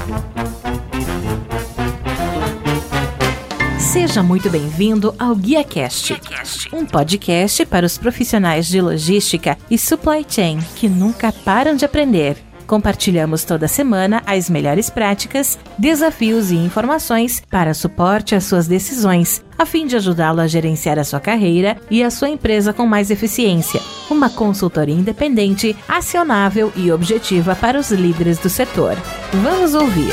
Seja muito bem-vindo ao GuiaCast, um podcast para os profissionais de logística e supply chain que nunca param de aprender. Compartilhamos toda semana as melhores práticas, desafios e informações para suporte às suas decisões, a fim de ajudá-lo a gerenciar a sua carreira e a sua empresa com mais eficiência. Uma consultoria independente, acionável e objetiva para os líderes do setor. Vamos ouvir!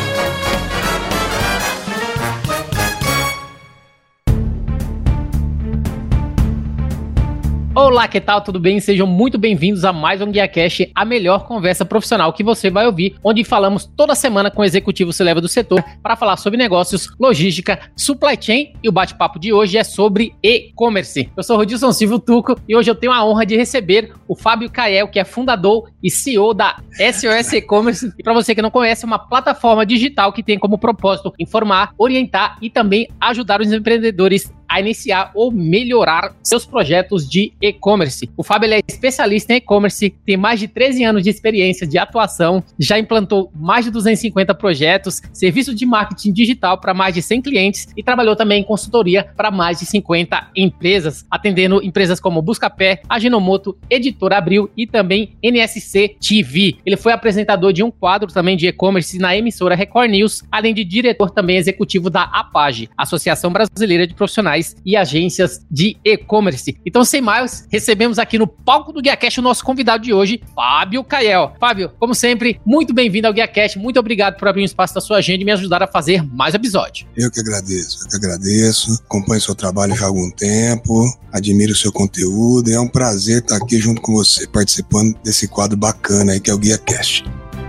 Olá, que tal? Tudo bem? Sejam muito bem-vindos a mais um GuiaCast, a melhor conversa profissional que você vai ouvir, onde falamos toda semana com executivos C-level do setor para falar sobre negócios, logística, supply chain, e o bate-papo de hoje é sobre e-commerce. Eu sou o Rodilson Silva Tuco e hoje eu tenho a honra de receber o Fábio Kael, que é fundador e CEO da SOS E-Commerce. E para você que não conhece, é uma plataforma digital que tem como propósito informar, orientar e também ajudar os empreendedores a iniciar ou melhorar seus projetos de e-commerce. O Fábio ele é especialista em e-commerce, tem mais de 13 anos de experiência de atuação, já implantou mais de 250 projetos, serviços de marketing digital para mais de 100 clientes e trabalhou também em consultoria para mais de 50 empresas, atendendo empresas como Buscapé, Ajinomoto, Editora Abril e também NSC TV. Ele foi apresentador de um quadro também de e-commerce na emissora Record News, além de diretor também executivo da APAGE, Associação Brasileira de Profissionais e Agências de E-Commerce. Então, sem mais, recebemos aqui no palco do GuiaCast o nosso convidado de hoje, Fábio Kael. Fábio, como sempre, muito bem-vindo ao GuiaCast, muito obrigado por abrir um espaço da sua agenda e me ajudar a fazer mais episódio. Eu que agradeço, acompanho seu trabalho já há algum tempo, admiro o seu conteúdo e é um prazer estar aqui junto com você, participando desse quadro bacana aí que é o GuiaCast.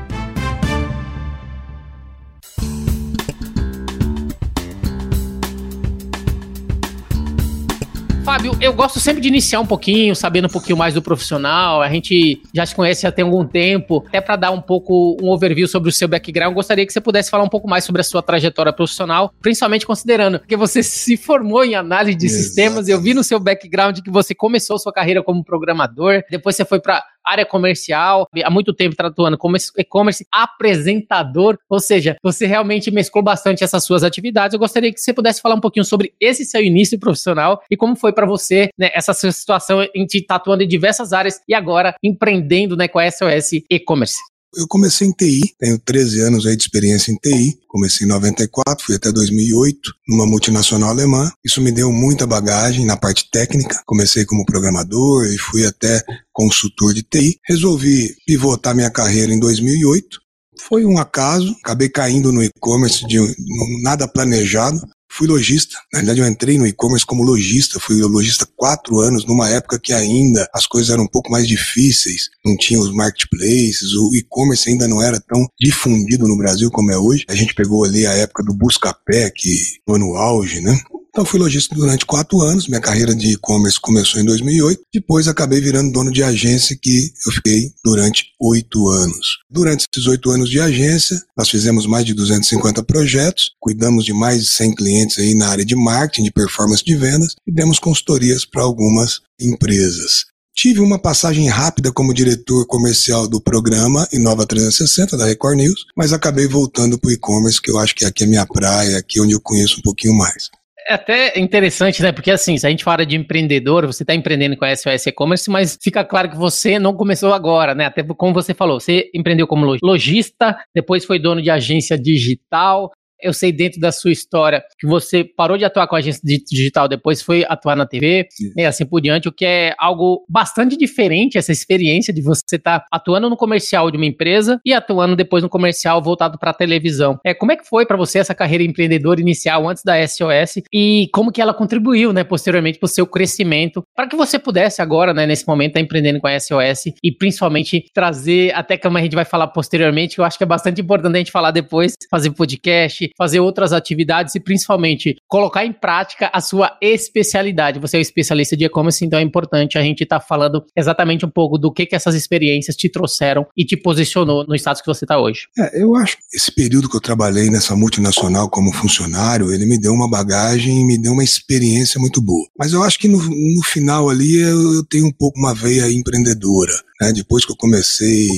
Fábio, eu gosto sempre de iniciar um pouquinho, sabendo um pouquinho mais do profissional. A gente já se conhece há tem algum tempo. Até para dar um pouco um overview sobre o seu background, gostaria que você pudesse falar um pouco mais sobre a sua trajetória profissional, principalmente considerando que você se formou em análise de sistemas. Eu vi no seu background que você começou sua carreira como programador, depois você foi para área comercial, há muito tempo atuando como e-commerce, apresentador, ou seja, você realmente mesclou bastante essas suas atividades. Eu gostaria que você pudesse falar um pouquinho sobre esse seu início profissional e como foi para você, né, essa sua situação em te atuando em diversas áreas e agora empreendendo, né, com a SOS E-Commerce. Eu comecei em TI, tenho 13 anos aí de experiência em TI, comecei em 94, fui até 2008, numa multinacional alemã. Isso me deu muita bagagem na parte técnica, comecei como programador e fui até consultor de TI. Resolvi pivotar minha carreira em 2008, foi um acaso, acabei caindo no e-commerce de nada planejado. Fui lojista, na verdade eu entrei no e-commerce como lojista, fui lojista 4 anos, numa época que ainda as coisas eram um pouco mais difíceis, não tinha os marketplaces, o e-commerce ainda não era tão difundido no Brasil como é hoje. A gente pegou ali a época do Buscapé, que foi no auge, né? Então fui lojista durante 4 anos, minha carreira de e-commerce começou em 2008, depois acabei virando dono de agência que eu fiquei durante 8 anos. Durante esses 8 anos de agência, nós fizemos mais de 250 projetos, cuidamos de mais de 100 clientes aí na área de marketing, de performance de vendas e demos consultorias para algumas empresas. Tive uma passagem rápida como diretor comercial do programa Inova 360 da Record News, mas acabei voltando para o e-commerce, que eu acho que aqui é minha praia, aqui é onde eu conheço um pouquinho mais. É até interessante, né? Porque assim, se a gente fala de empreendedor, você está empreendendo com a SOS E-Commerce, mas fica claro que você não começou agora, né? Até como você falou, você empreendeu como lojista, depois foi dono de agência digital. Eu sei dentro da sua história que você parou de atuar com a agência digital, depois foi atuar na TV, e assim por diante, o que é algo bastante diferente, essa experiência de você estar atuando no comercial de uma empresa e atuando depois no comercial voltado para a televisão. Como é que foi para você essa carreira empreendedora inicial antes da SOS e como que ela contribuiu, né, posteriormente para o seu crescimento, para que você pudesse agora, né, nesse momento, estar empreendendo com a SOS e principalmente trazer, até como a gente vai falar posteriormente, que eu acho que é bastante importante a gente falar depois, fazer podcast, fazer outras atividades e principalmente colocar em prática a sua especialidade. Você é um especialista de e-commerce, então é importante a gente estar falando exatamente um pouco do que essas experiências te trouxeram e te posicionou no status que você está hoje. Eu acho que esse período que eu trabalhei nessa multinacional como funcionário, ele me deu uma bagagem e me deu uma experiência muito boa. Mas eu acho que no final ali eu tenho um pouco uma veia empreendedora. Depois que eu comecei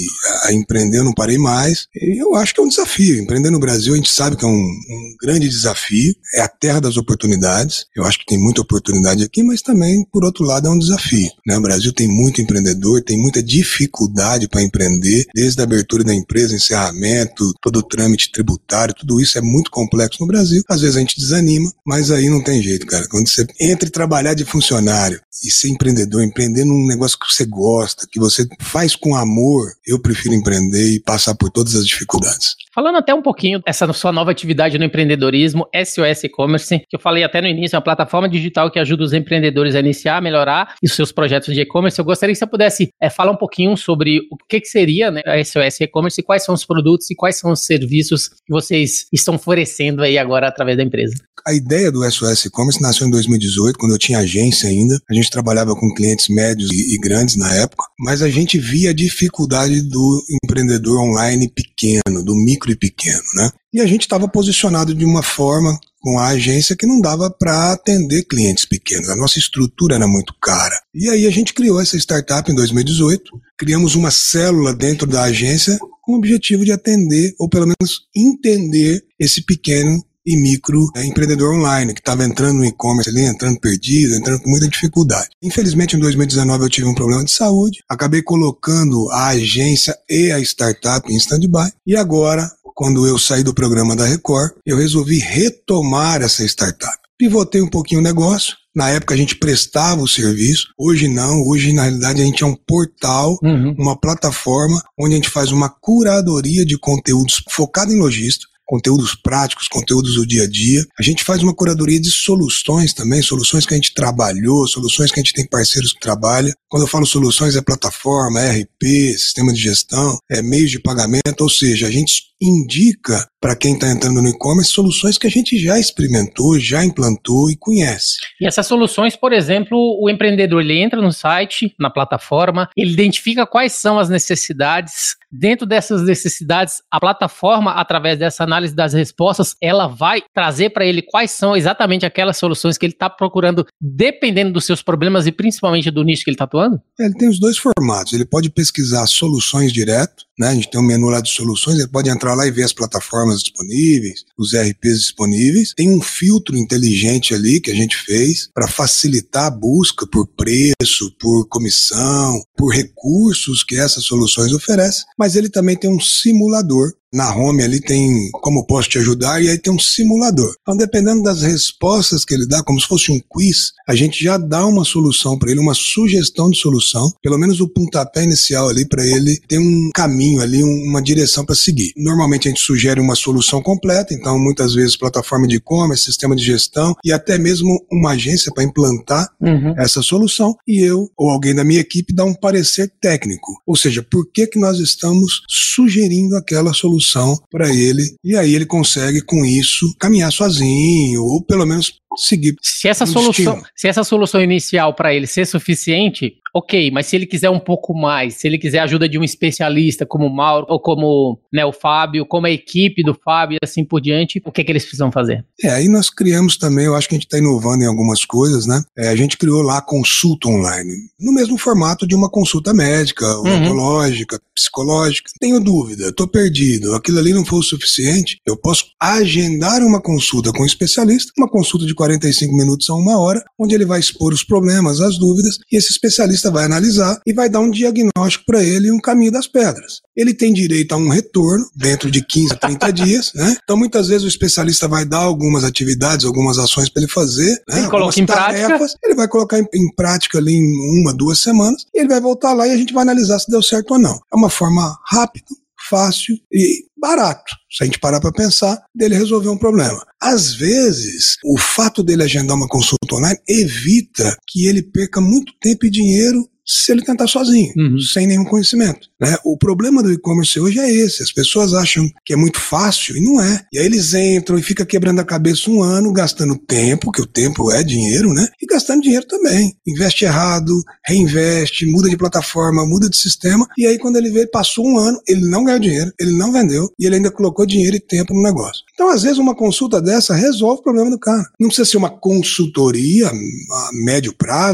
a empreender, eu não parei mais. E eu acho que é um desafio. Empreender no Brasil, a gente sabe que é um grande desafio. É a terra das oportunidades. Eu acho que tem muita oportunidade aqui, mas também, por outro lado, é um desafio, né? O Brasil tem muito empreendedor, tem muita dificuldade para empreender, desde a abertura da empresa, encerramento, todo o trâmite tributário, tudo isso é muito complexo no Brasil. Às vezes a gente desanima, mas aí não tem jeito, cara. Quando você entra e trabalhar de funcionário e ser empreendedor, empreender num negócio que você gosta, que você faz com amor, eu prefiro empreender e passar por todas as dificuldades. Falando até um pouquinho dessa sua nova atividade no empreendedorismo, SOS E-Commerce, que eu falei até no início, é uma plataforma digital que ajuda os empreendedores a iniciar, melhorar os seus projetos de e-commerce. Eu gostaria que você pudesse falar um pouquinho sobre o que seria, né, a SOS E-Commerce, quais são os produtos e quais são os serviços que vocês estão oferecendo aí agora através da empresa. A ideia do SOS E-Commerce nasceu em 2018, quando eu tinha agência ainda. A gente trabalhava com clientes médios e grandes na época, mas a gente via a dificuldade do empreendedor online pequeno, do micro e pequeno, né? E a gente estava posicionado de uma forma com a agência que não dava para atender clientes pequenos. A nossa estrutura era muito cara. E aí a gente criou essa startup em 2018, criamos uma célula dentro da agência com o objetivo de atender, ou pelo menos entender esse pequeno e micro empreendedor online, que estava entrando no e-commerce ali, entrando perdido, entrando com muita dificuldade. Infelizmente, em 2019 eu tive um problema de saúde, acabei colocando a agência e a startup em stand-by, e agora, quando eu saí do programa da Record, eu resolvi retomar essa startup. Pivotei um pouquinho o negócio. Na época a gente prestava o serviço, hoje não, hoje na realidade a gente é um portal, uma plataforma onde a gente faz uma curadoria de conteúdos focado em logística, conteúdos práticos, conteúdos do dia a dia. A gente faz uma curadoria de soluções também, soluções que a gente trabalhou, soluções que a gente tem parceiros que trabalham. Quando eu falo soluções, é plataforma, RP, sistema de gestão, meios de pagamento, ou seja, a gente indica para quem está entrando no e-commerce soluções que a gente já experimentou, já implantou e conhece. E essas soluções, por exemplo, o empreendedor ele entra no site, na plataforma, ele identifica quais são as necessidades. Dentro dessas necessidades, a plataforma, através dessa análise das respostas, ela vai trazer para ele quais são exatamente aquelas soluções que ele está procurando, dependendo dos seus problemas e principalmente do nicho que ele está atuando? Ele tem os dois formatos. Ele pode pesquisar soluções direto, né? A gente tem um menu lá de soluções, ele pode entrar lá e ver as plataformas disponíveis, os RPs disponíveis. Tem um filtro inteligente ali que a gente fez para facilitar a busca por preço, por comissão, por recursos que essas soluções oferecem, mas ele também tem um simulador. Na home ali tem como posso te ajudar e aí tem um simulador. Então, dependendo das respostas que ele dá, como se fosse um quiz, a gente já dá uma solução para ele, uma sugestão de solução, pelo menos o pontapé inicial ali para ele ter um caminho ali, uma direção para seguir. Normalmente a gente sugere uma solução completa, então muitas vezes plataforma de e-commerce, sistema de gestão e até mesmo uma agência para implantar essa solução e eu ou alguém da minha equipe dá um parecer técnico, ou seja, por que nós estamos sugerindo aquela solução para ele, e aí ele consegue com isso caminhar sozinho, ou pelo menos seguir. Se essa solução inicial para ele ser suficiente, ok, mas se ele quiser um pouco mais, se ele quiser a ajuda de um especialista como o Mauro, ou como, né, o Fábio, como a equipe do Fábio e assim por diante, o que eles precisam fazer? Aí nós criamos também, eu acho que a gente está inovando em algumas coisas, né? A gente criou lá a consulta online, no mesmo formato de uma consulta médica, odontológica, psicológica. Tenho dúvida, estou perdido, aquilo ali não foi o suficiente, eu posso agendar uma consulta com um especialista, uma consulta de 45 minutos a 1 hora, onde ele vai expor os problemas, as dúvidas, e esse especialista vai analisar e vai dar um diagnóstico para ele e um caminho das pedras. Ele tem direito a um retorno dentro de 15 a 30 dias, né? Então muitas vezes o especialista vai dar algumas atividades, algumas ações para ele fazer, né? Ele coloca em prática. Ele vai colocar em prática ali em 1, 2 semanas e ele vai voltar lá e a gente vai analisar se deu certo ou não. É uma forma rápida, fácil e barato, se a gente parar para pensar, dele resolver um problema. Às vezes, o fato dele agendar uma consulta online evita que ele perca muito tempo e dinheiro se ele tentar sozinho, sem nenhum conhecimento, né? O problema do e-commerce hoje é esse, as pessoas acham que é muito fácil e não é. E aí eles entram e ficam quebrando a cabeça 1 ano, gastando tempo, que o tempo é dinheiro, né? E gastando dinheiro também. Investe errado, reinveste, muda de plataforma, muda de sistema, e aí quando ele vê, passou 1 ano, ele não ganhou dinheiro, ele não vendeu, e ele ainda colocou dinheiro e tempo no negócio. Então, às vezes, uma consulta dessa resolve o problema do cara. Não precisa ser uma consultoria a médio prazo,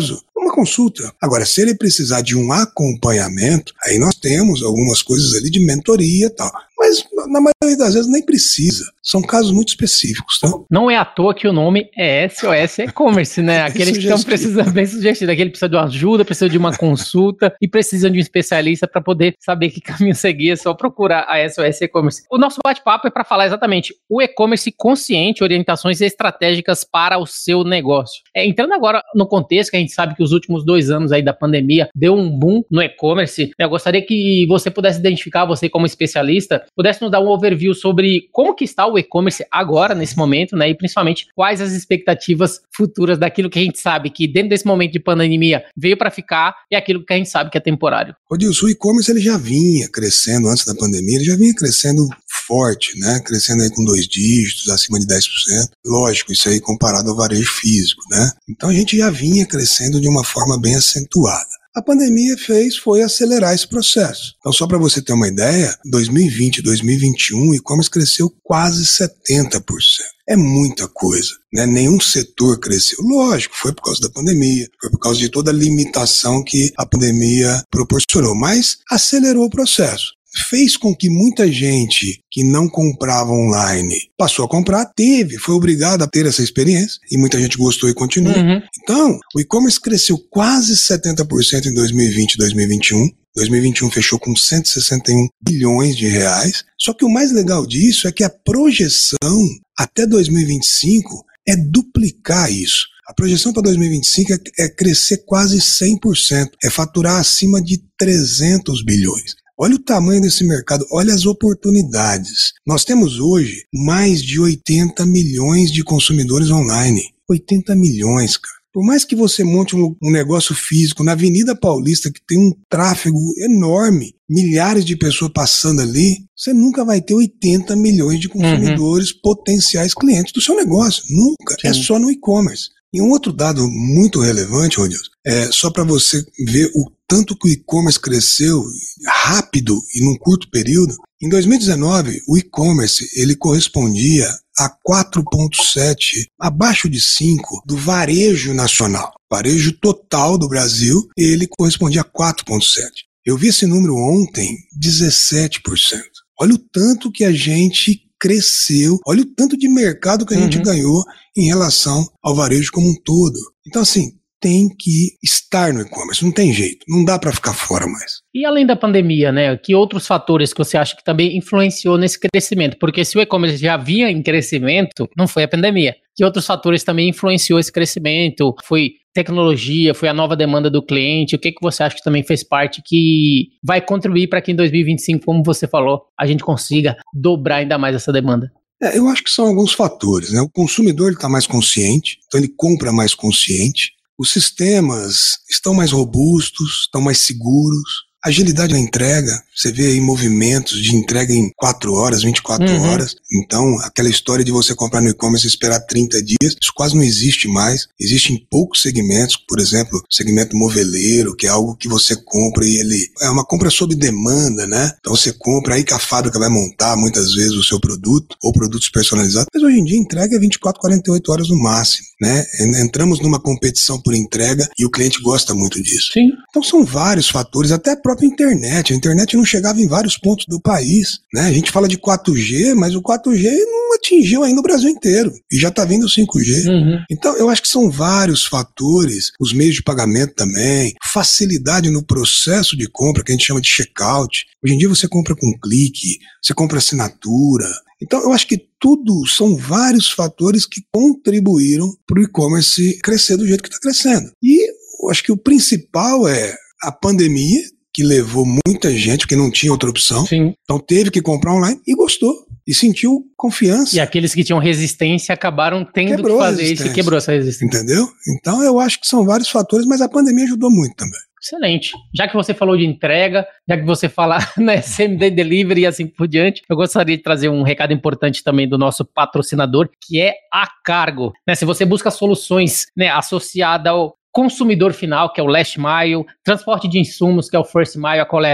uma consulta. Agora, se ele precisar de um acompanhamento, aí nós temos algumas coisas ali de mentoria e tal. Mas, na maioria das vezes, nem precisa. São casos muito específicos, tá? Não é à toa que o nome é SOS E-Commerce, né? Aqueles que estão precisando, bem sugestivo. Aquele precisa de uma ajuda, precisa de uma consulta e precisam de um especialista para poder saber que caminho seguir. É só procurar a SOS E-Commerce. O nosso bate-papo é para falar exatamente o e-commerce consciente, orientações estratégicas para o seu negócio. Entrando agora no contexto, que a gente sabe que os últimos 2 anos aí da pandemia deu um boom no e-commerce, eu gostaria que você pudesse identificar, você como especialista, pudesse nos dar um overview sobre como que está o e-commerce agora, nesse momento, né? E principalmente quais as expectativas futuras daquilo que a gente sabe que dentro desse momento de pandemia veio para ficar e aquilo que a gente sabe que é temporário. Odilson, o e-commerce ele já vinha crescendo antes da pandemia, ele já vinha crescendo forte, né? Crescendo aí com 2 dígitos, acima de 10%. Lógico, isso aí comparado ao varejo físico, né? Então a gente já vinha crescendo de uma forma bem acentuada. A pandemia foi acelerar esse processo. Então, só para você ter uma ideia, 2020 e 2021, o e-commerce cresceu quase 70%. É muita coisa, né? Nenhum setor cresceu. Lógico, foi por causa da pandemia, foi por causa de toda a limitação que a pandemia proporcionou, mas acelerou o processo. Fez com que muita gente que não comprava online passou a comprar, foi obrigado a ter essa experiência, e muita gente gostou e continua. Então, o e-commerce cresceu quase 70% em 2020 e 2021. 2021 fechou com 161 bilhões de reais. Só que o mais legal disso é que a projeção até 2025 é duplicar isso. A projeção para 2025 é crescer quase 100%, é faturar acima de 300 bilhões. Olha o tamanho desse mercado, olha as oportunidades. Nós temos hoje mais de 80 milhões de consumidores online. 80 milhões, cara. Por mais que você monte um negócio físico na Avenida Paulista, que tem um tráfego enorme, milhares de pessoas passando ali, você nunca vai ter 80 milhões de consumidores potenciais clientes do seu negócio. Nunca. Sim. É só no e-commerce. E um outro dado muito relevante, Rodilson, só para você ver o tanto que o e-commerce cresceu rápido e num curto período. Em 2019, o e-commerce ele correspondia a 4,7, abaixo de 5 do varejo nacional. Varejo total do Brasil, ele correspondia a 4,7. Eu vi esse número ontem, 17%. Olha o tanto que a gente cresceu, olha o tanto de mercado que a gente ganhou em relação ao varejo como um todo. Então, assim, tem que estar no e-commerce, não tem jeito, não dá para ficar fora mais. E além da pandemia, né, que outros fatores que você acha que também influenciou nesse crescimento? Porque se o e-commerce já vinha em crescimento, não foi a pandemia. Que outros fatores também influenciou esse crescimento? Foi tecnologia, foi a nova demanda do cliente? O que você acha que também fez parte que vai contribuir para que em 2025, como você falou, a gente consiga dobrar ainda mais essa demanda? Eu acho que são alguns fatores, né? O consumidor está mais consciente, então ele compra mais consciente. Os sistemas estão mais robustos, estão mais seguros. Agilidade na entrega, você vê aí movimentos de entrega em 4 horas, 24 horas. Então, aquela história de você comprar no e-commerce e esperar 30 dias, isso quase não existe mais. Existe em poucos segmentos, por exemplo, o segmento moveleiro, que é algo que você compra e ele é uma compra sob demanda, né? Então você compra aí que a fábrica vai montar muitas vezes o seu produto ou produtos personalizados. Mas hoje em dia a entrega é 24, 48 horas no máximo, né? Entramos numa competição por entrega e o cliente gosta muito disso. Sim. Então são vários fatores, até a própria internet. A internet não chegava em vários pontos do país, né? A gente fala de 4G, mas o 4G não atingiu ainda o Brasil inteiro. E já está vindo o 5G. Então, eu acho que são vários fatores. Os meios de pagamento também. Facilidade no processo de compra, que a gente chama de checkout. Hoje em dia você compra com clique, você compra assinatura. Então, eu acho que tudo são vários fatores que contribuíram para o e-commerce crescer do jeito que está crescendo. E eu acho que o principal é a pandemia, que levou muita gente, porque não tinha outra opção. Sim. Então teve que comprar online e gostou. E sentiu confiança. E aqueles que tinham resistência acabaram tendo que fazer isso e quebrou essa resistência. Entendeu? Então eu acho que são vários fatores, mas a pandemia ajudou muito também. Excelente. Já que você falou de entrega, já que você fala na SMD Delivery e assim por diante, eu gostaria de trazer um recado importante também do nosso patrocinador, que é a Cargo. Se você busca soluções associadas ao consumidor final, que é o Last Mile, transporte de insumos, que é o First Mile, a coleta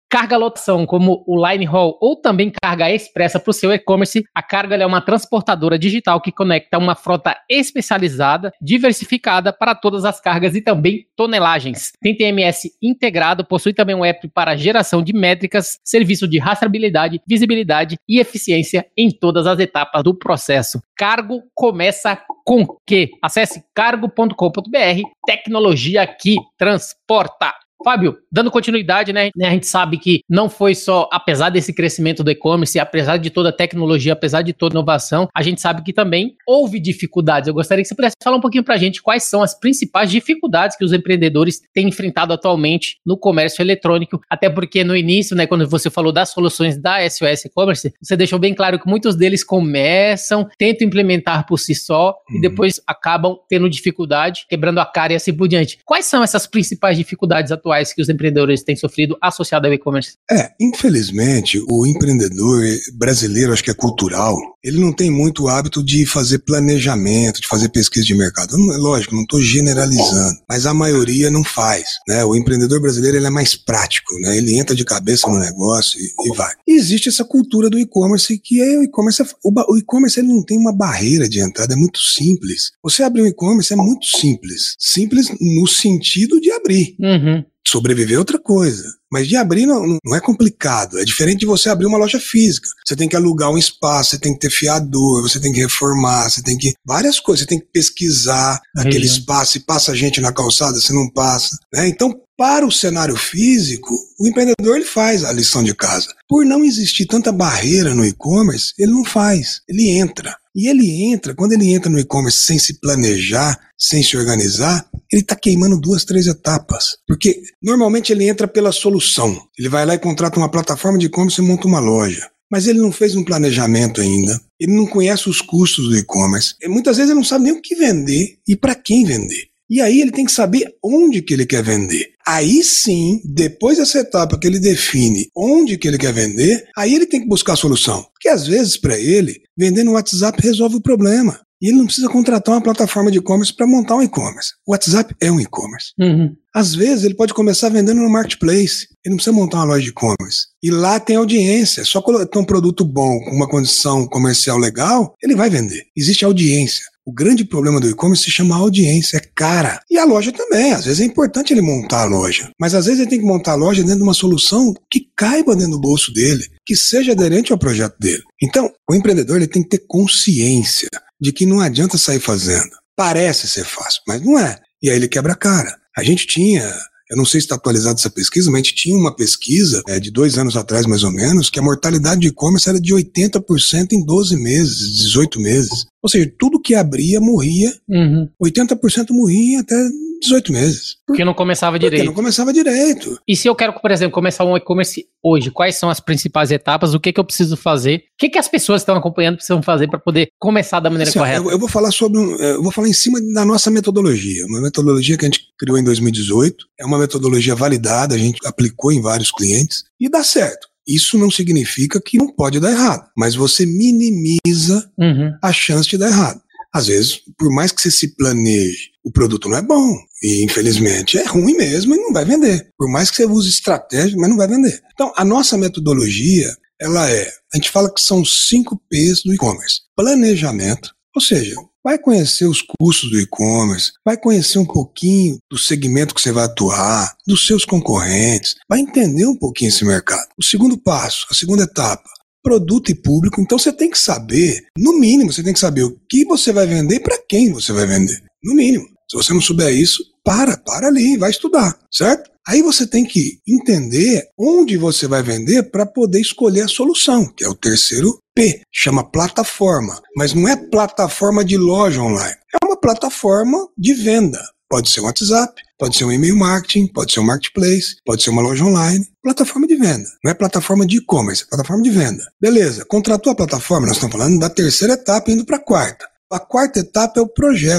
carga lotação, como o Line Haul ou também carga expressa para o seu e-commerce, a Cargo é uma transportadora digital que conecta uma frota especializada, diversificada para todas as cargas e também tonelagens. Tem TMS integrado, possui também um app para geração de métricas, serviço de rastreabilidade, visibilidade e eficiência em todas as etapas do processo. Cargo começa com Q. Acesse cargo.com.br, tecnologia que transporta. Fábio, dando continuidade, né? A gente sabe que não foi só, apesar desse crescimento do e-commerce, apesar de toda a tecnologia, apesar de toda a inovação, a gente sabe que também houve dificuldades. Eu gostaria que você pudesse falar um pouquinho pra gente quais são as principais dificuldades que os empreendedores têm enfrentado atualmente no comércio eletrônico, até porque no início, né, quando você falou das soluções da SOS E-Commerce, você deixou bem claro que muitos deles começam, tentam implementar por si só e depois acabam tendo dificuldade, quebrando a cara e assim por diante. Quais são essas principais dificuldades atuais que os empreendedores têm sofrido associado ao e-commerce? Infelizmente, o empreendedor brasileiro, acho que é cultural, ele não tem muito hábito de fazer planejamento, de fazer pesquisa de mercado. Lógico, não estou generalizando, mas a maioria não faz, né? O empreendedor brasileiro, ele é mais prático, né? Ele entra de cabeça no negócio e vai. E existe essa cultura do e-commerce, que é o e-commerce ele não tem uma barreira de entrada, é muito simples. Você abrir um e-commerce é muito simples. Simples no sentido de abrir. Sobreviver é outra coisa. Mas de abrir não é complicado. É diferente de você abrir uma loja física. Você tem que alugar um espaço, você tem que ter fiador, você tem que reformar, você tem que... várias coisas. Você tem que pesquisar aquele espaço. Se passa gente na calçada, se não passa, né? Então, para o cenário físico, o empreendedor ele faz a lição de casa. Por não existir tanta barreira no e-commerce, ele não faz. Ele entra. E ele entra, quando ele entra no e-commerce sem se planejar, sem se organizar, ele está queimando 2, 3 etapas. Porque normalmente ele entra pela solução. Ele vai lá e contrata uma plataforma de e-commerce e monta uma loja. Mas ele não fez um planejamento ainda. Ele não conhece os custos do e-commerce. E muitas vezes ele não sabe nem o que vender e para quem vender. E aí ele tem que saber onde que ele quer vender. Aí sim, depois dessa etapa que ele define onde que ele quer vender, aí ele tem que buscar a solução. Porque às vezes para ele, vender no WhatsApp resolve o problema. E ele não precisa contratar uma plataforma de e-commerce para montar um e-commerce. O WhatsApp é um e-commerce. Às vezes ele pode começar vendendo no marketplace. Ele não precisa montar uma loja de e-commerce. E lá tem audiência. Só colocar um produto bom, com uma condição comercial legal, ele vai vender. Existe audiência. O grande problema do e-commerce se chama audiência, é cara. E a loja também. Às vezes é importante ele montar a loja. Mas às vezes ele tem que montar a loja dentro de uma solução que caiba dentro do bolso dele, que seja aderente ao projeto dele. Então, o empreendedor ele tem que ter consciência de que não adianta sair fazendo. Parece ser fácil, mas não é. E aí ele quebra a cara. A gente tinha... Eu não sei se está atualizada essa pesquisa, mas a gente tinha uma pesquisa de 2 anos atrás, mais ou menos, que a mortalidade de e-commerce era de 80% em 12 meses, 18 meses. Ou seja, tudo que abria morria, 80% morria até 18 meses. Porque não começava direito. Porque não começava direito. E se eu quero, por exemplo, começar um e-commerce hoje, quais são as principais etapas? O que eu preciso fazer? O que as pessoas que estão acompanhando precisam fazer para poder começar da maneira correta? Eu vou falar em cima da nossa metodologia. Uma metodologia que a gente criou em 2018. É uma metodologia validada, a gente aplicou em vários clientes e dá certo. Isso não significa que não pode dar errado, mas você minimiza a chance de dar errado. Às vezes, por mais que você se planeje, o produto não é bom. E, infelizmente, é ruim mesmo e não vai vender. Por mais que você use estratégia, mas não vai vender. Então, a nossa metodologia, a gente fala que são 5 P's do e-commerce. Planejamento, ou seja, vai conhecer os custos do e-commerce, vai conhecer um pouquinho do segmento que você vai atuar, dos seus concorrentes, vai entender um pouquinho esse mercado. O segundo passo, a segunda etapa, produto e público. Então você tem que saber, no mínimo, você tem que saber o que você vai vender e para quem você vai vender. No mínimo. Se você não souber isso, para ali, vai estudar, certo? Aí você tem que entender onde você vai vender para poder escolher a solução, que é o terceiro P, chama plataforma. Mas não é plataforma de loja online, é uma plataforma de venda. Pode ser um WhatsApp, pode ser um e-mail marketing, pode ser um marketplace, pode ser uma loja online. Plataforma de venda. Não é plataforma de e-commerce, é plataforma de venda. Beleza, contratou a plataforma, nós estamos falando da terceira etapa indo para a quarta. A quarta etapa é o projeto.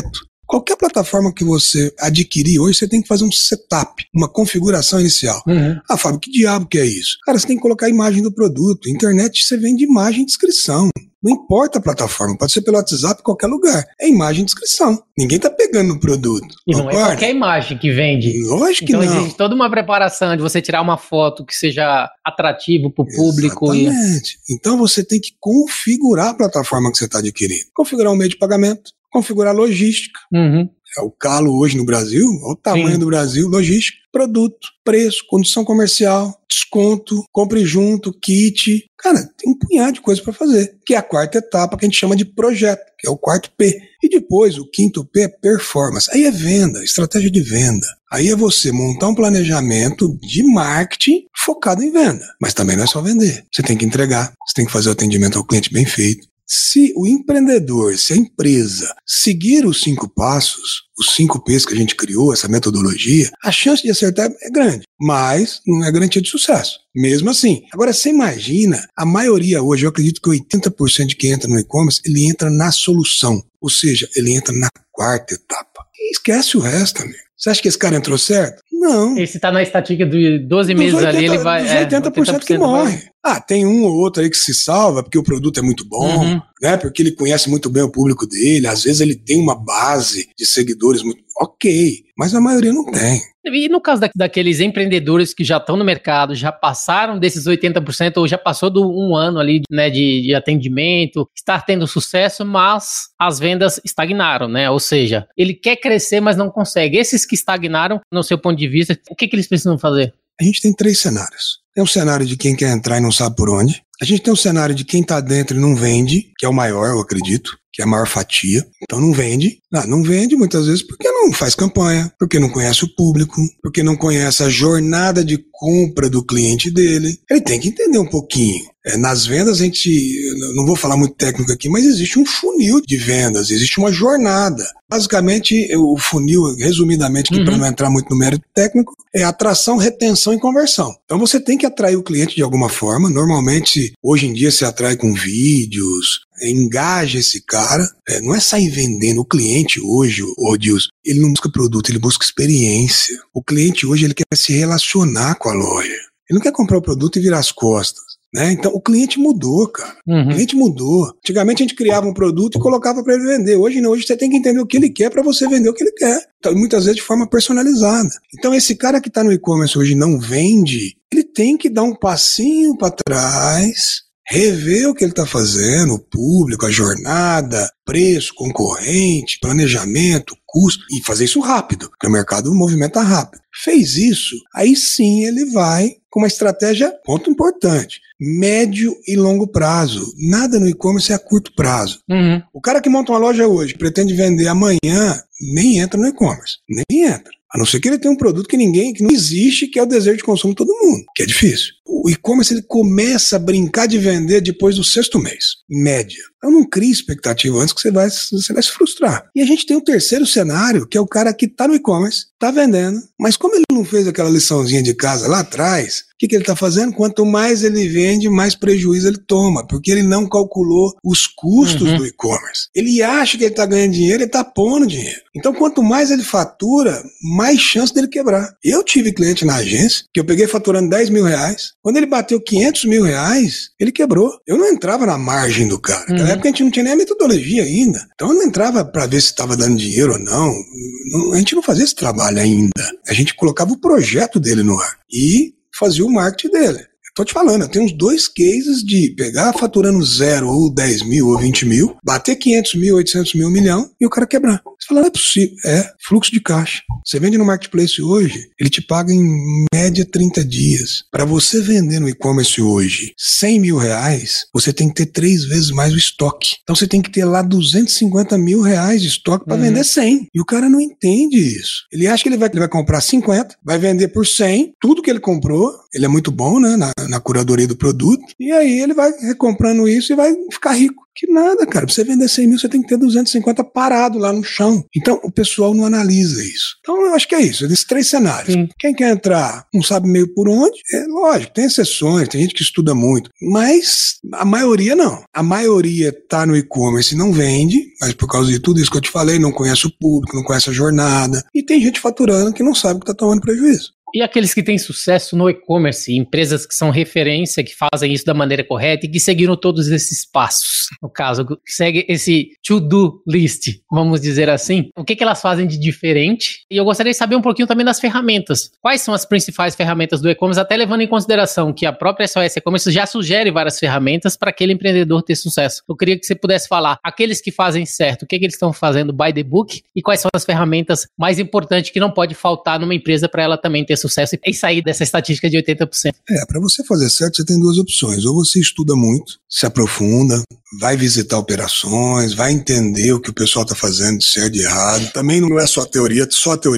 Qualquer plataforma que você adquirir hoje, você tem que fazer um setup, uma configuração inicial. Ah, Fábio, que diabo que é isso? Cara, você tem que colocar a imagem do produto. Internet, você vende imagem e descrição. Não importa a plataforma, pode ser pelo WhatsApp, em qualquer lugar. É imagem e descrição. Ninguém tá pegando no produto. E não é qualquer imagem que vende. Lógico que não. Então existe toda uma preparação de você tirar uma foto que seja atrativo para o público. Exatamente. Então você tem que configurar a plataforma que você está adquirindo. Configurar o meio de pagamento, configurar a logística. É o calo hoje no Brasil, olha o tamanho do Brasil, logística, produto, preço, condição comercial, desconto, compre junto, kit. Cara, tem um punhado de coisa para fazer, que é a quarta etapa que a gente chama de projeto, que é o quarto P. E depois, o quinto P é performance. Aí é venda, estratégia de venda. Aí é você montar um planejamento de marketing focado em venda. Mas também não é só vender. Você tem que entregar, você tem que fazer o atendimento ao cliente bem feito. Se o empreendedor, se a empresa seguir os 5 passos, os 5 P's que a gente criou, essa metodologia, a chance de acertar é grande, mas não é garantia de sucesso. Mesmo assim. Agora, você imagina, a maioria hoje, eu acredito que 80% de quem entra no e-commerce, ele entra na solução. Ou seja, ele entra na quarta etapa. E esquece o resto, amigo. Você acha que esse cara entrou certo? Não. Esse tá na estatística de 12 meses 80, ali, ele vai... Dos 80% que morre. Ah, tem um ou outro aí que se salva porque o produto é muito bom, né? Porque ele conhece muito bem o público dele, às vezes ele tem uma base de seguidores muito... Ok, mas a maioria não tem. E no caso daqueles empreendedores que já estão no mercado, já passaram desses 80% ou já passou do 1 ano ali, né, de atendimento, está tendo sucesso, mas as vendas estagnaram, né? Ou seja, ele quer crescer, mas não consegue. Esses que estagnaram, no seu ponto de vista, o que eles precisam fazer? A gente tem 3 cenários. Tem um cenário de quem quer entrar e não sabe por onde. A gente tem um cenário de quem está dentro e não vende, que é o maior, eu acredito, que é a maior fatia. Então não vende. Não vende muitas vezes porque não faz campanha, porque não conhece o público, porque não conhece a jornada de compra do cliente dele. Ele tem que entender um pouquinho. Nas vendas, a gente, não vou falar muito técnico aqui, mas existe um funil de vendas, existe uma jornada. Basicamente, o funil, resumidamente, que para não entrar muito no mérito técnico, é atração, retenção e conversão. Então você tem que atrair o cliente de alguma forma. Normalmente, hoje em dia, se atrai com vídeos, engaja esse cara. Não é sair vendendo. O cliente hoje, Odilson, ele não busca produto, ele busca experiência. O cliente hoje, ele quer se relacionar com a loja. Ele não quer comprar o produto e virar as costas. Né? Então, o cliente mudou, cara. O cliente mudou. Antigamente, a gente criava um produto e colocava para ele vender. Hoje não. Hoje você tem que entender o que ele quer para você vender o que ele quer. Então, muitas vezes de forma personalizada. Então, esse cara que está no e-commerce hoje e não vende, ele tem que dar um passinho para trás, rever o que ele está fazendo, o público, a jornada, preço, concorrente, planejamento, custo, e fazer isso rápido, porque o mercado movimenta rápido. Fez isso, aí sim ele vai com uma estratégia, ponto importante, médio e longo prazo. Nada no e-commerce é a curto prazo. O cara que monta uma loja hoje, pretende vender amanhã, nem entra no e-commerce, nem entra. A não ser que ele tenha um produto que não existe, que é o desejo de consumo de todo mundo, que é difícil. O e-commerce ele começa a brincar de vender depois do 6º mês, em média. Então não crie expectativa antes que você vai se frustrar. E a gente tem o 3º cenário, que é o cara que está no e-commerce, está vendendo, mas como ele não fez aquela liçãozinha de casa lá atrás, o que ele está fazendo? Quanto mais ele vende, mais prejuízo ele toma, porque ele não calculou os custos do e-commerce. Ele acha que ele está ganhando dinheiro, ele está pondo dinheiro. Então, quanto mais ele fatura, mais chance dele quebrar. Eu tive cliente na agência, que eu peguei faturando R$10 mil. Quando ele bateu R$500 mil, ele quebrou. Eu não entrava na margem do cara. Naquela época a gente não tinha nem a metodologia ainda. Então eu não entrava para ver se estava dando dinheiro ou não. A gente não fazia esse trabalho ainda. A gente colocava o projeto dele no ar e fazia o marketing dele. Tô te falando, eu tenho uns 2 cases de pegar faturando 0 ou 10 mil ou 20 mil, bater 500 mil, 800 mil, 1 milhão e o cara quebrar. Você fala, não é possível. É fluxo de caixa. Você vende no marketplace hoje, ele te paga em média 30 dias. Para você vender no e-commerce hoje R$100 mil, você tem que ter 3 vezes mais o estoque. Então você tem que ter lá R$250 mil de estoque para vender 100. E o cara não entende isso. Ele acha que ele vai comprar 50, vai vender por 100, tudo que ele comprou, ele é muito bom, né, na curadoria do produto, e aí ele vai recomprando isso e vai ficar rico. Que nada, cara. Pra você vender 100 mil, você tem que ter 250 parado lá no chão. Então, o pessoal não analisa isso. Então, eu acho que é isso. Esses 3 cenários. Sim. Quem quer entrar não sabe meio por onde. É lógico, tem exceções, tem gente que estuda muito. Mas a maioria não. A maioria tá no e-commerce e não vende, mas por causa de tudo isso que eu te falei, não conhece o público, não conhece a jornada. E tem gente faturando que não sabe que tá tomando prejuízo. E aqueles que têm sucesso no e-commerce, empresas que são referência, que fazem isso da maneira correta e que seguiram todos esses passos. No caso, segue esse to-do list, vamos dizer assim. O que elas fazem de diferente? E eu gostaria de saber um pouquinho também das ferramentas. Quais são as principais ferramentas do e-commerce, até levando em consideração que a própria SOS E-commerce já sugere várias ferramentas para aquele empreendedor ter sucesso. Eu queria que você pudesse falar, aqueles que fazem certo, o que eles estão fazendo by the book e quais são as ferramentas mais importantes que não pode faltar numa empresa para ela também ter sucesso e sair dessa estatística de 80%. Para você fazer certo, você tem 2 opções. Ou você estuda muito, se aprofunda, vai visitar operações, vai entender o que o pessoal está fazendo de certo e de errado. Também não é só a teoria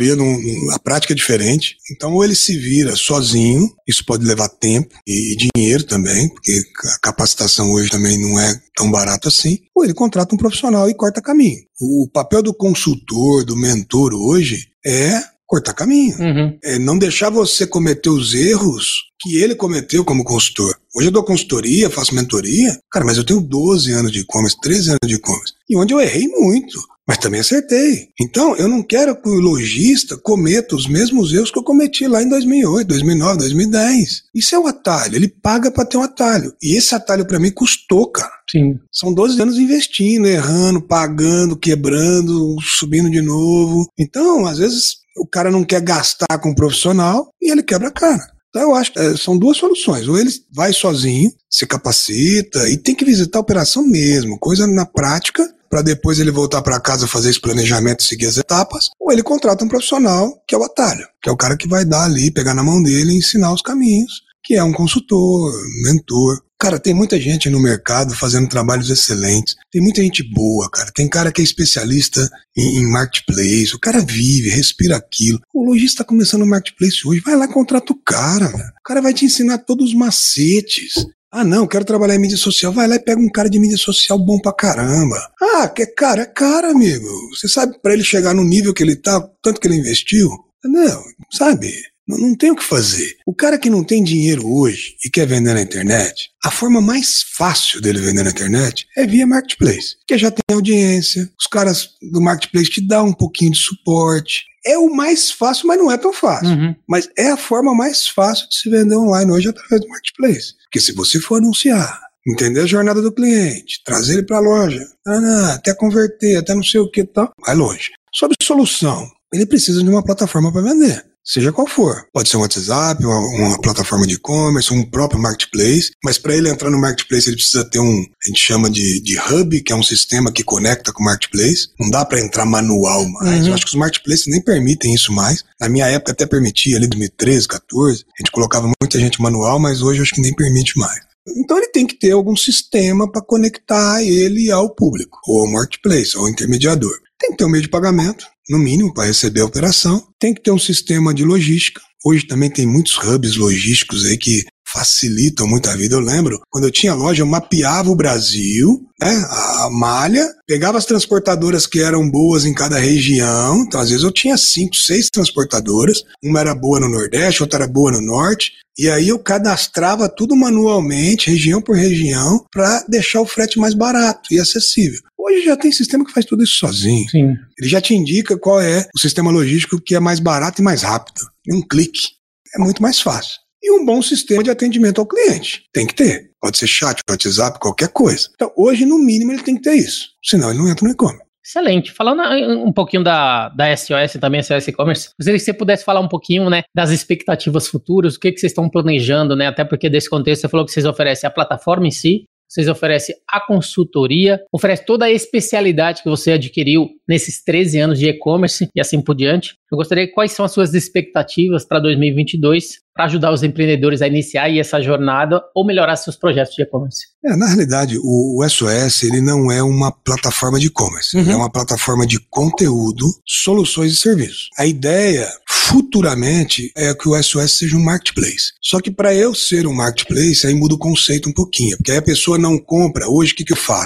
a prática é diferente. Então, ou ele se vira sozinho, isso pode levar tempo e dinheiro também, porque a capacitação hoje também não é tão barato assim, ou ele contrata um profissional e corta caminho. O papel do consultor, do mentor hoje é cortar caminho. É não deixar você cometer os erros que ele cometeu como consultor. Hoje eu dou consultoria, faço mentoria, cara, mas eu tenho 12 anos de e-commerce, 13 anos de e-commerce, e onde eu errei muito, mas também acertei. Então, eu não quero que o lojista cometa os mesmos erros que eu cometi lá em 2008, 2009, 2010. Isso é um atalho, ele paga para ter um atalho. E esse atalho para mim custou, cara. Sim. São 12 anos investindo, errando, pagando, quebrando, subindo de novo. Então, às vezes, o cara não quer gastar com um profissional e ele quebra a cara. Então eu acho que são 2 soluções. Ou ele vai sozinho, se capacita e tem que visitar a operação mesmo, coisa na prática, para depois ele voltar para casa, fazer esse planejamento e seguir as etapas. Ou ele contrata um profissional, que é o atalho, que é o cara que vai dar ali, pegar na mão dele e ensinar os caminhos, que é um consultor, mentor. Cara, tem muita gente no mercado fazendo trabalhos excelentes. Tem muita gente boa, cara. Tem cara que é especialista em marketplace. O cara vive, respira aquilo. O lojista tá começando no marketplace hoje. Vai lá e contrata o cara, velho. O cara vai te ensinar todos os macetes. Ah, não, quero trabalhar em mídia social. Vai lá e pega um cara de mídia social bom pra caramba. Ah, que é cara, amigo. Você sabe pra ele chegar no nível que ele tá, tanto que ele investiu? Entendeu? Sabe? Não tem o que fazer. O cara que não tem dinheiro hoje e quer vender na internet, a forma mais fácil dele vender na internet é via marketplace, porque já tem audiência, os caras do marketplace te dão um pouquinho de suporte. É o mais fácil, mas não é tão fácil. Mas é a forma mais fácil de se vender online hoje através do marketplace. Porque se você for anunciar, entender a jornada do cliente, trazer ele para a loja, até converter, até não sei o que e tal, vai longe. Sobre solução, ele precisa de uma plataforma para vender. Seja qual for. Pode ser um WhatsApp, uma plataforma de e-commerce, um próprio marketplace, mas para ele entrar no marketplace ele precisa ter a gente chama de hub, que é um sistema que conecta com o marketplace. Não dá para entrar manual mais. Eu acho que os marketplaces nem permitem isso mais. Na minha época até permitia, ali 2013, 2014, a gente colocava muita gente manual, mas hoje eu acho que nem permite mais. Então ele tem que ter algum sistema para conectar ele ao público, ou ao marketplace, ou ao intermediador. Tem que ter um meio de pagamento, no mínimo, para receber a operação. Tem que ter um sistema de logística. Hoje também tem muitos hubs logísticos aí que facilitam muito a vida. Eu lembro, quando eu tinha loja, eu mapeava o Brasil, né, a malha, pegava as transportadoras que eram boas em cada região. Então, às vezes, eu tinha 5, 6 transportadoras. Uma era boa no Nordeste, outra era boa no Norte. E aí eu cadastrava tudo manualmente, região por região, para deixar o frete mais barato e acessível. Hoje já tem sistema que faz tudo isso sozinho. Sim. Ele já te indica qual é o sistema logístico que é mais barato e mais rápido. Em um clique. É muito mais fácil. E um bom sistema de atendimento ao cliente. Tem que ter. Pode ser chat, WhatsApp, qualquer coisa. Então, hoje, no mínimo, ele tem que ter isso. Senão, ele não entra no e-commerce. Excelente. Falando um pouquinho da SOS e também SOS E-commerce, gostaria que você pudesse falar um pouquinho, né, das expectativas futuras, o que vocês estão planejando, né, até porque desse contexto você falou que vocês oferecem a plataforma em si, vocês oferecem a consultoria, oferecem toda a especialidade que você adquiriu nesses 13 anos de e-commerce e assim por diante. Eu gostaria, quais são as suas expectativas para 2022 para ajudar os empreendedores a iniciar essa jornada ou melhorar seus projetos de e-commerce? Na realidade, o SOS ele não é uma plataforma de e-commerce, ele é uma plataforma de conteúdo, soluções e serviços. A ideia, futuramente, é que o SOS seja um marketplace. Só que para eu ser um marketplace, aí muda o conceito um pouquinho, porque aí a pessoa não compra. Hoje, o que eu faço?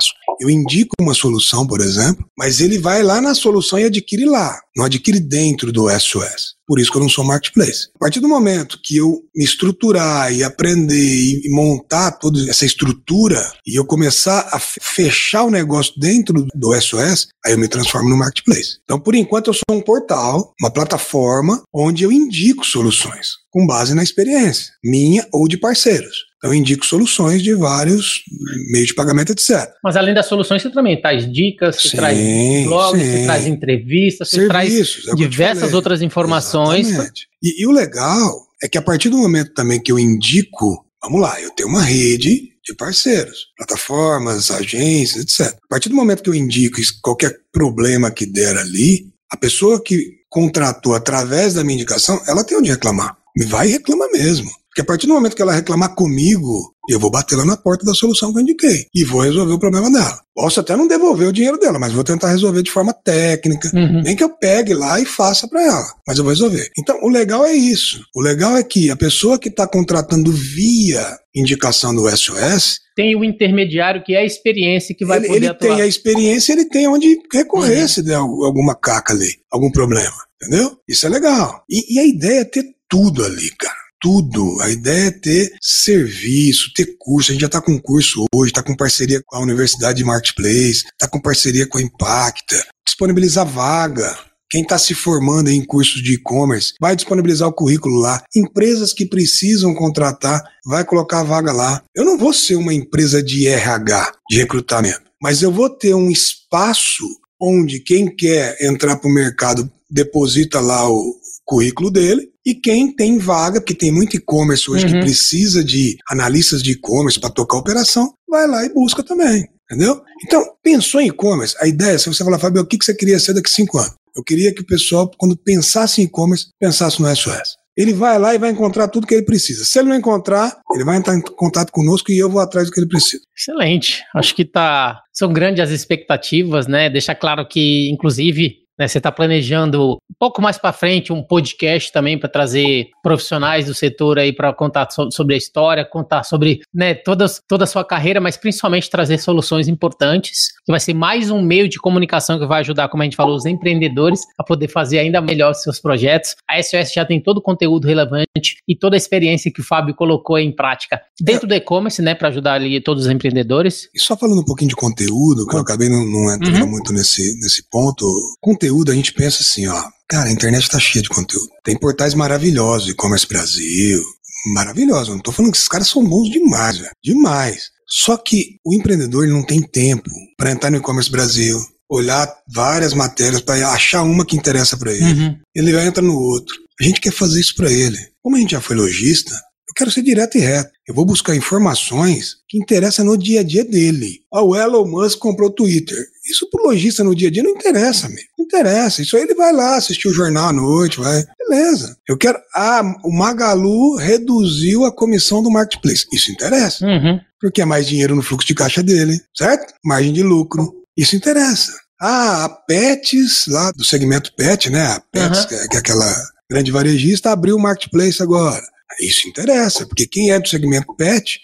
eu indico uma solução, por exemplo, mas ele vai lá na solução e adquire lá, não adquire dentro do SOS. Por isso que eu não sou marketplace. A partir do momento que eu me estruturar e aprender e montar toda essa estrutura e eu começar a fechar o negócio dentro do SOS, aí eu me transformo no marketplace. Então, por enquanto, eu sou um portal, uma plataforma onde eu indico soluções com base na experiência minha ou de parceiros. Então, eu indico soluções de vários meios de pagamento, etc. Mas além das soluções, você também traz dicas, você traz blogs, você traz entrevistas, você traz diversas outras informações. Exatamente. E o legal é que a partir do momento também que eu indico, vamos lá, eu tenho uma rede de parceiros, plataformas, agências, etc. A partir do momento que eu indico qualquer problema que der ali, a pessoa que contratou através da minha indicação, ela tem onde reclamar. Me vai e reclama mesmo. Porque a partir do momento que ela reclamar comigo, eu vou bater lá na porta da solução que eu indiquei e vou resolver o problema dela. Posso até não devolver o dinheiro dela, mas vou tentar resolver de forma técnica. Nem que eu pegue lá e faça para ela, mas eu vou resolver. Então, o legal é isso. O legal é que a pessoa que está contratando via indicação do SOS... tem o intermediário que é a experiência que vai poder ele atuar. Ele tem a experiência, ele tem onde recorrer se der alguma caca ali, algum problema. Entendeu? Isso é legal. E a ideia é ter tudo ali, cara. Tudo. A ideia é ter serviço, ter curso. A gente já está com curso hoje, está com parceria com a Universidade de Marketplace, está com parceria com a Impacta, disponibilizar vaga. Quem está se formando em cursos de e-commerce vai disponibilizar o currículo lá. Empresas que precisam contratar, vai colocar a vaga lá. Eu não vou ser uma empresa de RH, de recrutamento, mas eu vou ter um espaço onde quem quer entrar para o mercado deposita lá o currículo dele, e quem tem vaga, porque tem muito e-commerce hoje que precisa de analistas de e-commerce para tocar a operação, vai lá e busca também, entendeu? Então, pensou em e-commerce, a ideia é, se você falar, Fábio, o que você queria ser daqui a 5 anos? Eu queria que o pessoal, quando pensasse em e-commerce, pensasse no SOS. Ele vai lá e vai encontrar tudo que ele precisa. Se ele não encontrar, ele vai entrar em contato conosco e eu vou atrás do que ele precisa. Excelente. Acho que são grandes as expectativas, né? Deixa claro que, inclusive, você está planejando um pouco mais para frente um podcast também para trazer profissionais do setor aí para contar sobre a história, contar sobre, né, toda a sua carreira, mas principalmente trazer soluções importantes, que vai ser mais um meio de comunicação que vai ajudar, como a gente falou, os empreendedores a poder fazer ainda melhor os seus projetos. A SOS já tem todo o conteúdo relevante e toda a experiência que o Fábio colocou em prática dentro do e-commerce, né, para ajudar ali todos os empreendedores. E só falando um pouquinho de conteúdo, que eu acabei não entrando muito nesse ponto. Conteúdo, a gente pensa assim, ó, cara, a internet tá cheia de conteúdo. Tem portais maravilhosos, e-commerce Brasil, maravilhosos. Eu não tô falando que esses caras são bons demais, velho, demais. Só que o empreendedor ele não tem tempo para entrar no e-commerce Brasil, olhar várias matérias para achar uma que interessa para ele. Ele vai entrar no outro. A gente quer fazer isso para ele. Como a gente já foi lojista, eu quero ser direto e reto. Eu vou buscar informações que interessam no dia a dia dele. O Elon Musk comprou o Twitter. Isso pro lojista no dia a dia não interessa, meu. Não interessa. Isso aí ele vai lá assistir o jornal à noite, vai. Beleza. Eu quero... o Magalu reduziu a comissão do Marketplace. Isso interessa. Porque é mais dinheiro no fluxo de caixa dele, certo? Margem de lucro. Isso interessa. A Pets, lá do segmento Pet, né? A Pets, que é aquela grande varejista, abriu o Marketplace agora. Isso interessa, porque quem é do segmento pet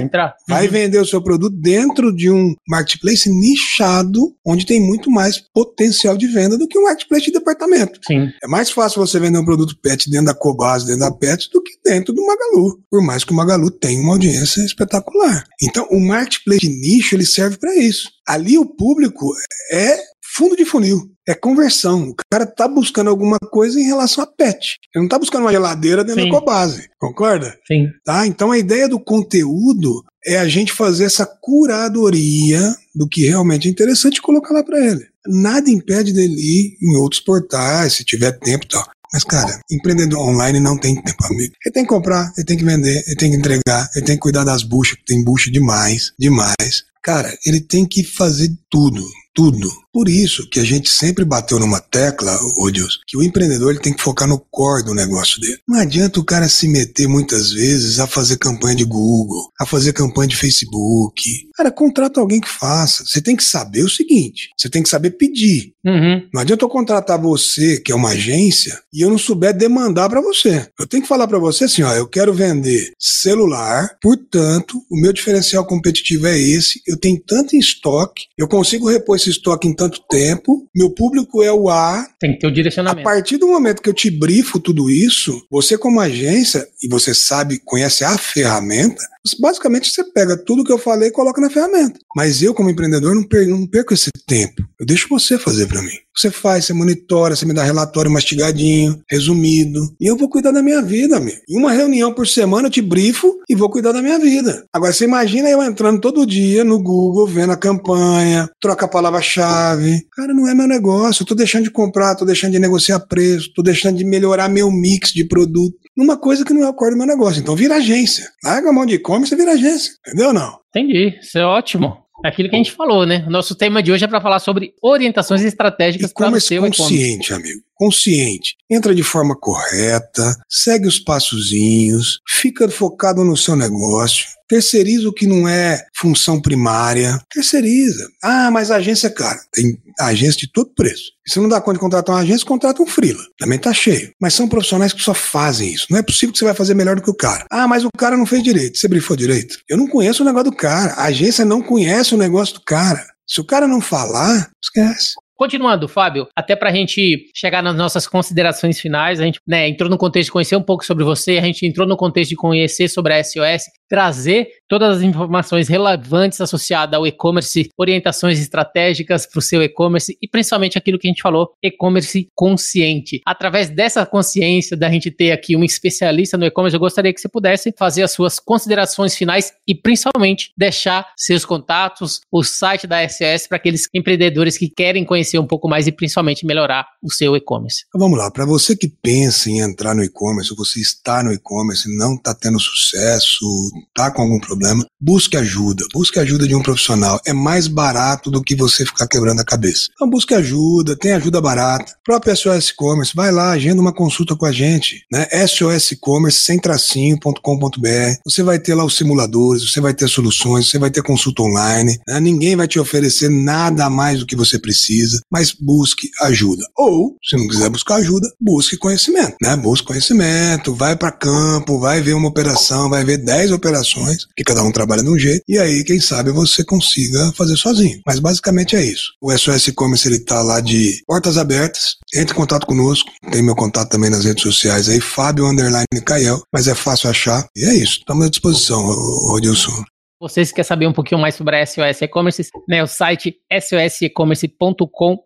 vai vender o seu produto dentro de um marketplace nichado, onde tem muito mais potencial de venda do que um marketplace de departamento. Sim. É mais fácil você vender um produto pet dentro da Cobase, dentro da Pet, do que dentro do Magalu, por mais que o Magalu tenha uma audiência espetacular. Então, o marketplace de nicho, ele serve para isso. Ali o público é fundo de funil. É conversão. O cara tá buscando alguma coisa em relação a pet. Ele não tá buscando uma geladeira dentro da Cobase. Concorda? Sim. Tá? Então a ideia do conteúdo é a gente fazer essa curadoria do que realmente é interessante e colocar lá para ele. Nada impede dele ir em outros portais, se tiver tempo e tal. Mas, cara, empreendedor online não tem tempo, amigo. Ele tem que comprar, ele tem que vender, ele tem que entregar, ele tem que cuidar das buchas, que tem bucha demais. Cara, ele tem que fazer tudo. Por isso que a gente sempre bateu numa tecla, ô Deus, que o empreendedor ele tem que focar no core do negócio dele. Não adianta o cara se meter muitas vezes a fazer campanha de Google, a fazer campanha de Facebook. Cara, contrata alguém que faça. Você tem que saber o seguinte, você tem que saber pedir. Não adianta eu contratar você, que é uma agência, e eu não souber demandar para você. Eu tenho que falar para você assim, ó, eu quero vender celular, portanto, o meu diferencial competitivo é esse, eu tenho tanto em estoque, eu consigo repor esse estoque em tanto tempo, meu público é o A. Tem que ter o direcionamento. A partir do momento que eu te brifo tudo isso, você como agência, e você sabe, conhece a ferramenta, basicamente você pega tudo que eu falei e coloca na ferramenta. Mas eu, como empreendedor, não perco esse tempo. Eu deixo você fazer para mim. Você faz, você monitora, você me dá relatório mastigadinho, resumido, e eu vou cuidar da minha vida, amigo. Em uma reunião por semana eu te brifo e vou cuidar da minha vida. Agora, você imagina eu entrando todo dia no Google, vendo a campanha, troca a palavra-chave. Cara, não é meu negócio. Eu tô deixando de comprar, tô deixando de negociar preço, tô deixando de melhorar meu mix de produto. Numa coisa que não é o core do meu negócio. Então vira agência. Larga a mão de e-commerce e vira agência. Entendeu ou não? Entendi. Isso é ótimo. É aquilo que a gente falou, né? O nosso tema de hoje é para falar sobre orientações estratégicas para o seu e-commerce. Consciente, amigo. Consciente. Entra de forma correta, segue os passozinhos, fica focado no seu negócio, terceiriza o que não é função primária, terceiriza. Ah, mas a agência é cara. Tem agência de todo preço. Se não dá conta de contratar uma agência, contrata um freela. Também tá cheio. Mas são profissionais que só fazem isso. Não é possível que você vai fazer melhor do que o cara. Ah, mas o cara não fez direito. Você brifou direito? Eu não conheço o negócio do cara. A agência não conhece o negócio do cara. Se o cara não falar, esquece. Continuando, Fábio, até para a gente chegar nas nossas considerações finais, a gente entrou no contexto de conhecer um pouco sobre você, a gente entrou no contexto de conhecer sobre a SOS, trazer todas as informações relevantes associadas ao e-commerce, orientações estratégicas para o seu e-commerce e principalmente aquilo que a gente falou, e-commerce consciente. Através dessa consciência da gente ter aqui um especialista no e-commerce, eu gostaria que você pudesse fazer as suas considerações finais e principalmente deixar seus contatos, o site da SOS para aqueles empreendedores que querem conhecer um pouco mais e principalmente melhorar o seu e-commerce. Então, vamos lá, para você que pensa em entrar no e-commerce, ou você está no e-commerce e não está tendo sucesso, está com algum problema, busque ajuda de um profissional. É mais barato do que você ficar quebrando a cabeça. Então busque ajuda, tem ajuda barata. Próprio SOS E-Commerce, vai lá, agenda uma consulta com a gente, né? SOSecommerce, sem tracinho.com.br. Você vai ter lá os simuladores, você vai ter soluções, você vai ter consulta online, né? Ninguém vai te oferecer nada a mais do que você precisa, mas busque ajuda. Ou, se não quiser buscar ajuda, busque conhecimento, né? Busque conhecimento, vai para campo, vai ver uma operação, vai ver 10 operações, que cada um trabalha de um jeito, e aí, quem sabe, você consiga fazer sozinho. Mas basicamente é isso. O SOS E-Commerce, ele tá lá de portas abertas, entre em contato conosco, tem meu contato também nas redes sociais aí, Fábio_Caiel, mas é fácil achar, e é isso, estamos à disposição, Rodilson. Vocês que querem saber um pouquinho mais sobre a SOS E-Commerce, né, o site sosecommerce.com.br.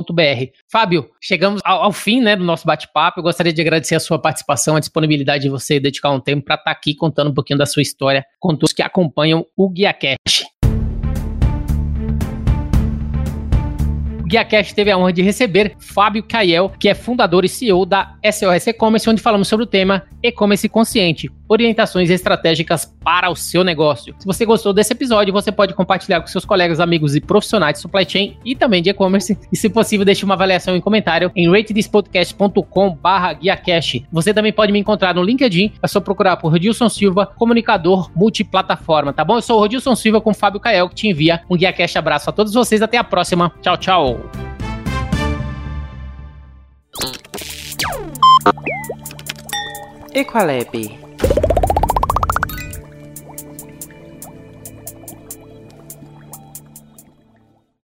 Fábio, chegamos ao fim, né, do nosso bate-papo. Eu gostaria de agradecer a sua participação, a disponibilidade de você dedicar um tempo para estar aqui contando um pouquinho da sua história com todos que acompanham o GuiaCast. O GuiaCast teve a honra de receber Fábio Caiel, que é fundador e CEO da SOS E-Commerce, onde falamos sobre o tema e-commerce consciente, orientações estratégicas para o seu negócio. Se você gostou desse episódio, você pode compartilhar com seus colegas, amigos e profissionais de supply chain e também de e-commerce. E se possível, deixe uma avaliação e comentário em ratethispodcast.com/GuiaCast. Você também pode me encontrar no LinkedIn, é só procurar por Rodilson Silva, comunicador multiplataforma, tá bom? Eu sou o Rodilson Silva com Fábio Caiel, que te envia um GuiaCast. Abraço a todos vocês, até a próxima. Tchau, tchau. Equalab.